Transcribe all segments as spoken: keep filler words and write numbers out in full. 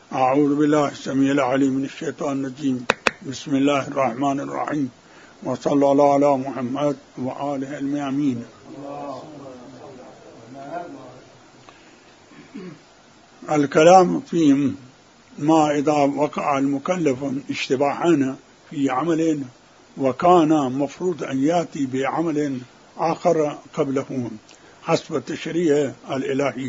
أعوذ بالله السميع العليم من الشيطان الرجيم. بسم الله الرحمن الرحيم، وصلى الله على محمد وآله الميامين. الكلام في ما إذا وقع المكلف اشتباهان في عمل وكان مفروض أن يأتي بعمل آخر قبله حسب التشريع الإلهي.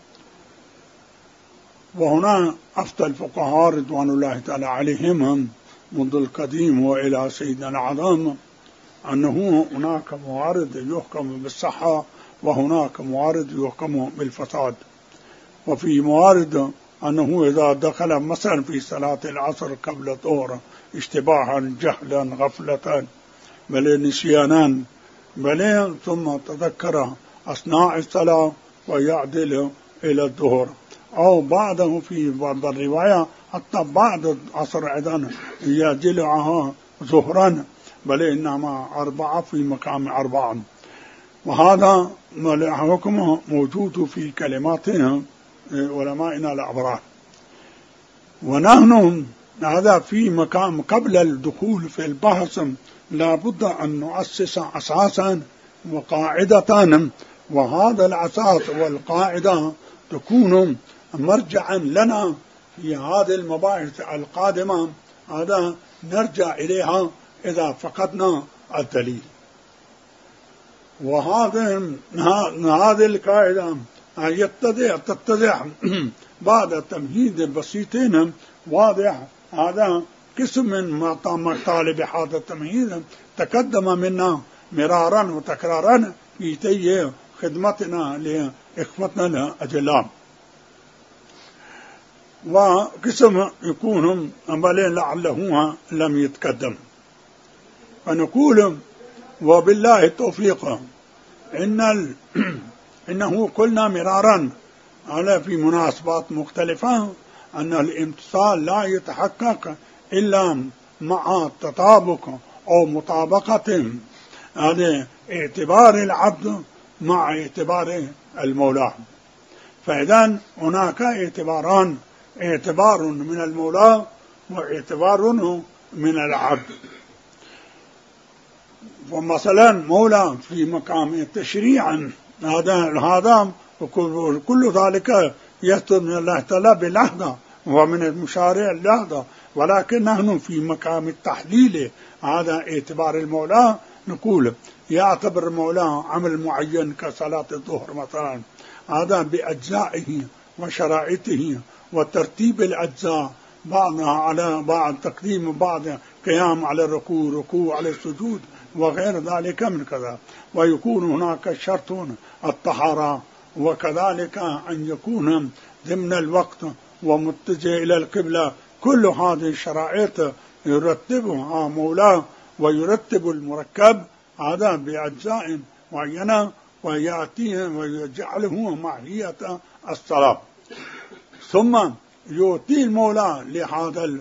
وهنا أفتى الفقهاء رضوان الله تعالى عليهم منذ القديم وإلى سيدنا العظام أنه هناك موارد يحكم بالصحة وهناك موارد يحكم بالفساد. وفي موارد أنه إذا دخل مثلا في صلاة العصر قبل الظهر اشتباها جهلا غفلة بل نسيانا بل ثم تذكر أثناء الصلاة ويعدل إلى الظهر، أو بعده في بعض الرواية حتى بعد العصر أيضا يعدلها ظهرا بل إنما أربعة في مقام أربعة. وهذا حكم موجود في كلماتنا علمائنا الأبرار. ونحن هذا في مقام قبل الدخول في البحث لابد أن نؤسس أساسا وقاعدة، وهذا الأساس والقاعدة تكون مرجعا لنا في هذه المباحث القادمة، هذا نرجع إليها إذا فقدنا الدليل. وهذه هذه القاعدة يتضح تتضح بعد تمهيد بسيطين واضح. هذا قسم من مطالب هذا التمهيد تقدم منا مرارا وتكرارا في تي خدمتنا لإخوتنا الأجلاء، وقسم يكون بل لعله لم يتقدم. فنقول وبالله التوفيق إن ال... إنه قلنا مرارا على في مناسبات مختلفة أن الامتصال لا يتحقق إلا مع تطابق أو مطابقة هذا اعتبار العبد مع اعتبار المولى. فإذا هناك اعتباران، اعتبار من المولى واعتبار من العبد. ومثلا مولى في مقام التشريع هذا هذا كل ذلك يصدر من الله تعالى بلحظة ومن المشارع اللحظة، ولكن نحن في مقام التحليل هذا اعتبار المولى نقول يعتبر المولى عمل معين كصلاة الظهر مثلا هذا بأجزائه وشرائطه وترتيب الأجزاء بعضها على بعض، تقديم بعض، قيام على الركوع، ركوع على السجود وغير ذلك من كذا. ويكون هناك شرط الطهارة، وكذلك أن يكون ضمن الوقت ومتجه إلى القبلة. كل هذه الشرائط يرتبها مولاه ويرتب المركب هذا بأجزاء معينة ويأتيه ويجعله ماهية الصلاة. ثم يؤتي المولى لهذا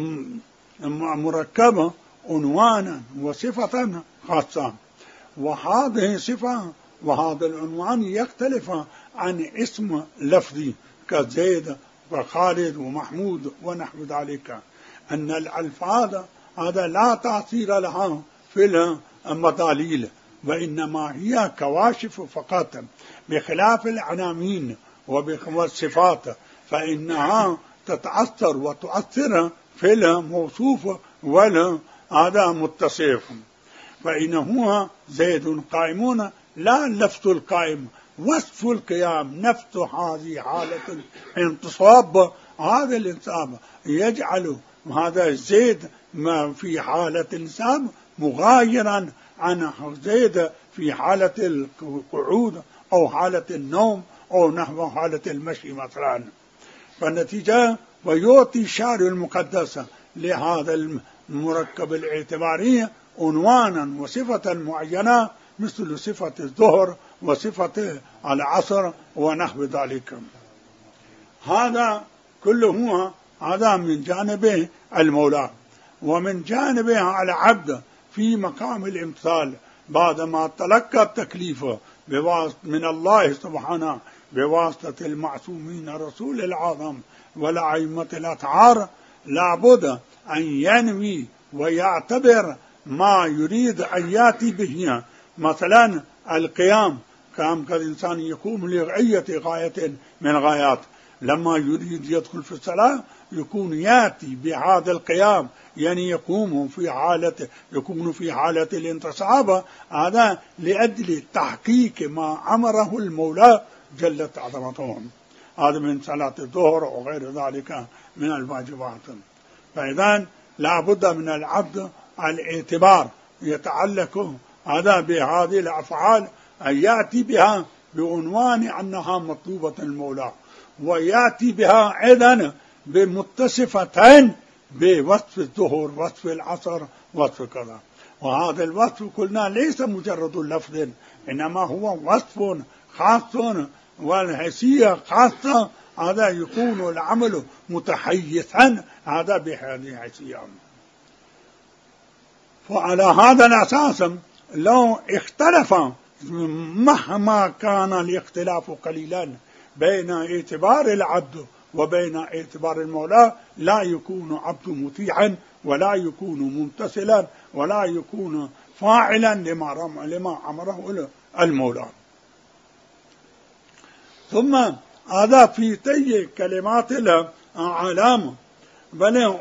المركب عنوانا وصفة خاصة، وهذه صفة وهذا العنوان يختلف عن اسم لفظي كزيد وخالد ومحمود ونحو ذلك. أن الألفاظ هذا لا تأثير لها في المداليل وإنما هي كواشف فقط، بخلاف العناوين والصفات فإنها تتأثر وتؤثر في الموصوف ولا هذا متصف. فإنه زيد قائمون لا لفظ القائم، وصف القيام نفس هذه حالة انتصاب. هذا الانتصاب يجعل هذا زيد ما في حالة الانتصاب مغايرا عن زيد في حالة القعود أو حالة النوم أو نحو حالة المشي مثلا. فالنتيجة ويعطي الشارع المقدس لهذا المركب الاعتباري عنوانا وصفة معينة مثل صفة الظهر وصفة العصر ونحو ذلك. هذا كله هذا من جانب المولى. ومن جانبه العبد في مقام الامتثال بعدما تلقى التكليف من الله سبحانه بواسطة المعصومين رسول العظم ولا أئمة الأطهار لابد أن ينوي ويعتبر ما يريد أن يأتي به. مثلا القيام، قام كالإنسان يقوم لغاية غاية من الغايات، لما يريد يدخل في الصلاة يكون يأتي بهذا القيام، يعني يقوم في حالة يكون في حالة الانتصاب، هذا لأجل تحقيق ما أمره المولى جلت عظمته. هذا من صلاة الظهر وغير ذلك من الواجبات. فإذا لا بد من العبد الاعتبار يتعلق هذا بهذه الأفعال أن يأتي بها بعنوان أنها مطلوبة المولى، ويأتي بها أيضا بمتصفتين بوصف الظهر، وصف العصر، وصف كذا. وهذا الوصف قلنا ليس مجرد لفظ، إنما هو وصف خاص والحسية خاصة، هذا يكون العمل متحيثا هذا بهذه الحسية. فعلى هذا الأساس لو اختلف مهما كان الاختلاف قليلا بين اعتبار العبد وبين اعتبار المولى، لا يكون عبد مطيعا ولا يكون ممتثلا ولا يكون فاعلا لما لما امره المولى. ثم هذا في تي كلمات العلامة، بل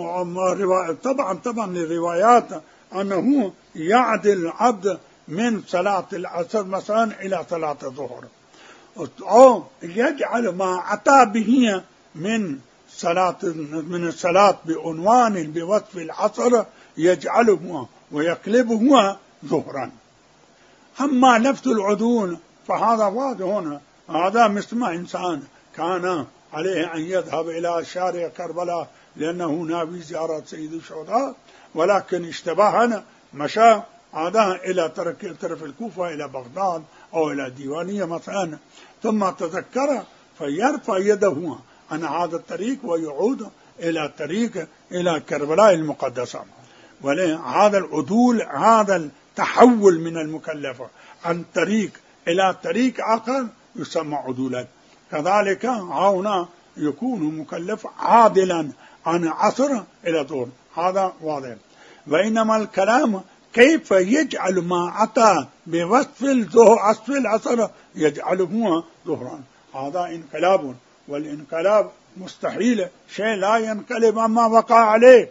طبعا طبعا الروايات أنه يعدل العبد من صلاة العصر مثلا إلى صلاة الظهر، أو يجعل ما أتى به من صلاة من الصلاة بعنوان بوصف العصر يجعله ويقلبه ظهرا. أما لفظ العدول فهذا واضح هنا، هذا مثل ما إنسان كان عليه أن يذهب إلى شارع كربلاء لأنه ناوي زيارة سيد الشهداء، ولكن اشتباهنا مشى هذا إلى ترك طرف الكوفة إلى بغداد أو إلى ديوانية مثلا، ثم تذكر فيرفع يده عن هذا الطريق ويعود إلى الطريق إلى كربلاء المقدسة. وهذا العدول، هذا التحول من المكلف عن طريق إلى طريق آخر يسمى عدولا. كذلك هنا يكون مكلف عادلا عن عصر إلى ظهر، هذا واضح. وإنما الكلام كيف يجعل ما أتى بوصف الظهر عصف العصر يجعله ظهرا، هذا انقلاب، والانقلاب مستحيل، شيء لا ينقلب أما وقع عليه،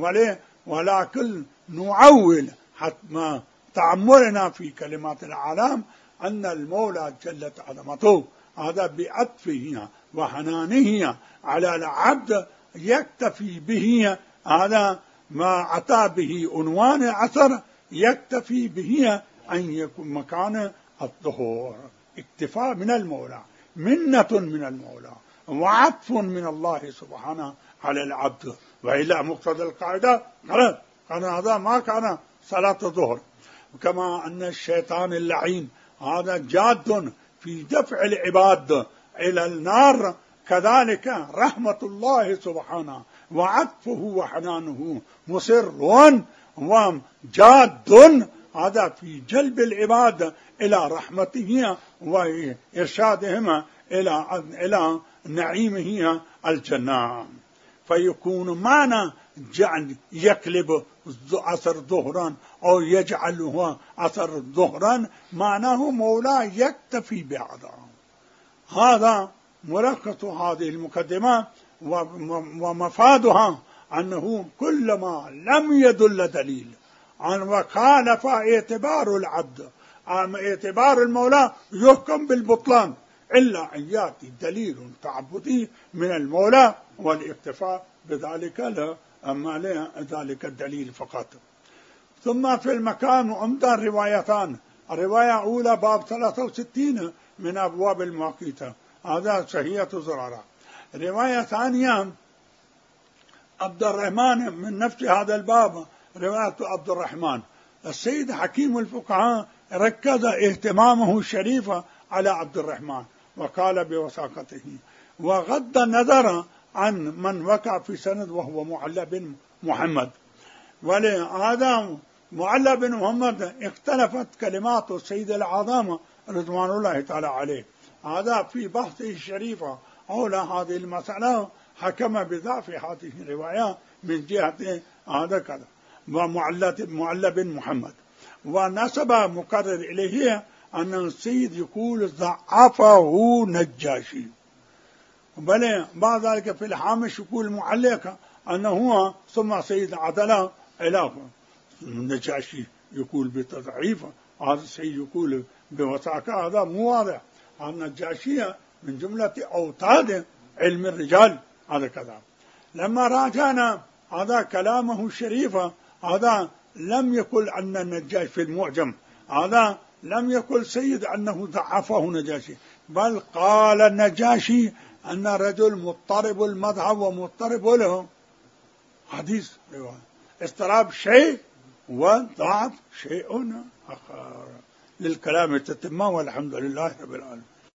ولكن نعول حتى تعمرنا في كلمات العالم أن المولى جلت عظمته هذا بعطفه وحنانه على العبد يكتفي به، هذا ما أتى به عنوان العصر يكتفي به أن يكون مكان الظهور. اكتفاء من المولى، منة من المولى، وعطف من الله سبحانه على العبد، وإلا مقتضى القاعدة كان هذا ما كان صلاة الظهر. كما أن الشيطان اللعين هذا جاد في دفع العباد إلى النار، كذلك رحمة الله سبحانه وعطفه وحنانه مصر وجاد هذا في جلب العباد إلى رحمته وإرشادهم إلى إلى نعيمه الجنة. فيكون معنى جعل يقلب عصر ظهرا أو يجعله عصر ظهرا معناه مولاه يكتفي بهذا. هذا ملخص هذه المقدمة ومفادها أنه كلما لم يدل دليل عن وخالف اعتبار العبد عن اعتبار المولى يحكم بالبطلان، إلا أن يأتي دليل تعبدي من المولى والاكتفاء بذلك لا أما لا ذلك الدليل فقط. ثم في المكان عمدة روايتان، الرواية الأولى باب ثلاثة وستين من أبواب المواقيت، هذا صحيحة زرارة. رواية ثانية عبد الرحمن من نفس هذا الباب، رواية عبد الرحمن. السيد حكيم الفقهاء ركز اهتمامه الشريف على عبد الرحمن وقال بوثاقته، وغض النظر عن من وقع في سند وهو معلى بن محمد. ولهذا معلى بن محمد اختلفت كلمات السيد العظام رضوان الله تعالى عليه، هذا في بحثه الشريف حول هذه المسألة حكم بضعف هذه الرواية من جهة هذا كذا ومعلى بن محمد، ونسب مقرر إليه أن السيد يقول ضعفه نجاشي، بل بعد ذلك في الحامش يقول معلق أنه هو ثم سيد عدل إلى النجاشي يقول بتضعيف، هذا السيد يقول بوثاقة، هذا مو واضح. النجاشي من جملة أوتاد علم الرجال هذا كذا. لما راجعنا هذا كلامه الشريف، هذا لم يقل أن النجاشي في المعجم، هذا لم يقل سيد أنه ضعفه نجاشي، بل قال النجاشي أن رجل مضطرب المذهب ومضطرب له حديث، اضطراب شيء وضعف شيء آخر. للكلام التتمة، والحمد لله رب العالمين.